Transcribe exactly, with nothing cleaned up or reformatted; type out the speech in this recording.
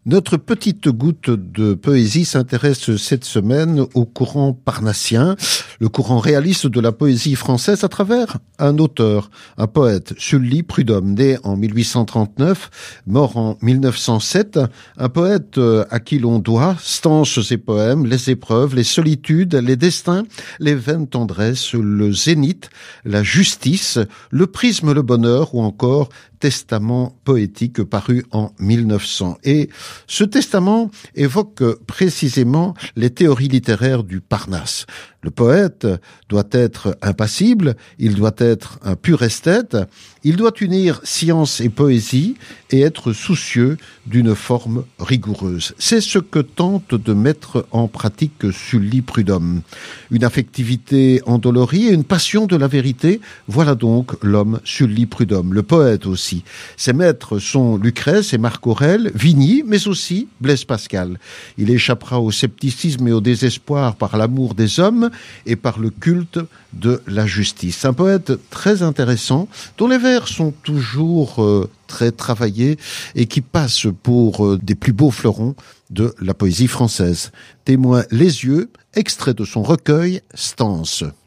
Notre petite goutte de poésie s'intéresse cette semaine au courant parnassien, le courant réaliste de la poésie française à travers un auteur, un poète, Sully Prudhomme, né en mille huit cent trente-neuf, mort en mille neuf cent sept, un poète à qui l'on doit, stanche ses poèmes, les épreuves, les solitudes, les destins, les vaines tendresses, le zénith, la justice, le prisme, le bonheur ou encore testament poétique paru en mille neuf cents. Et ce testament évoque précisément les théories littéraires du Parnasse. Le poète doit être impassible, il doit être un pur esthète, il doit unir science et poésie et être soucieux d'une forme rigoureuse. C'est ce que tente de mettre en pratique Sully Prudhomme. Une affectivité endolorie et une passion de la vérité, voilà donc l'homme Sully Prudhomme, le poète aussi. Ses maîtres sont Lucrèce et Marc Aurèle, Vigny, mais aussi Blaise Pascal. Il échappera au scepticisme et au désespoir par l'amour des hommes et par le culte de la justice. Un poète très intéressant, dont les vers sont toujours euh, très travaillés et qui passe pour euh, des plus beaux fleurons de la poésie française. Témoin Les Yeux, extrait de son recueil Stances.